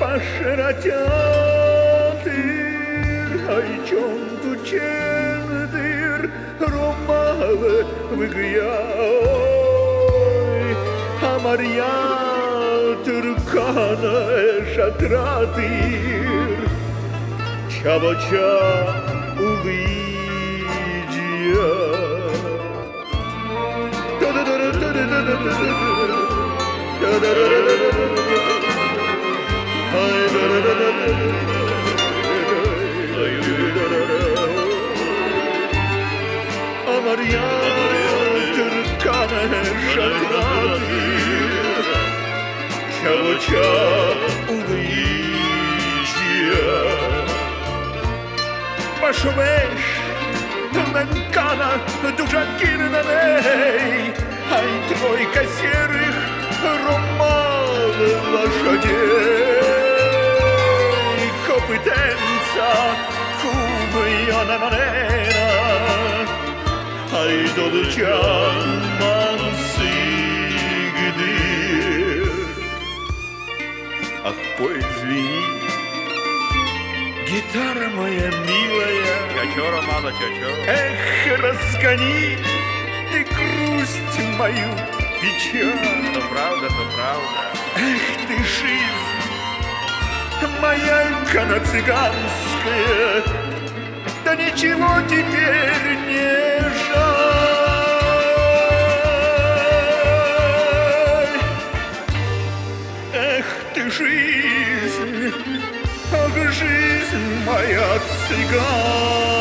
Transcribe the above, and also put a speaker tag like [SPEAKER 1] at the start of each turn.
[SPEAKER 1] başıracaktır. Ay çontu çendir romalı vıgıyaoy. Hamarya Türkanı şatratır. Çaboça увидя. Amarya Türkanı şatratır. Çaboça увидя. Пошумеш, Менкана, Дужакин на ней, ай, тройка серых ромал лошадей, копытенца, кубьона манера, ай, долучан мансигдир. Ах, пой, извини, гитара моя милая.
[SPEAKER 2] Чё, Романа, чё?
[SPEAKER 1] Эх, разгони ты грусть мою, печаль.
[SPEAKER 2] То правда, то правда.
[SPEAKER 1] Эх, ты жизнь моя цыганская, да ничего теперь не жаль. Эх, ты жизнь, ах, жизнь моя цыганская.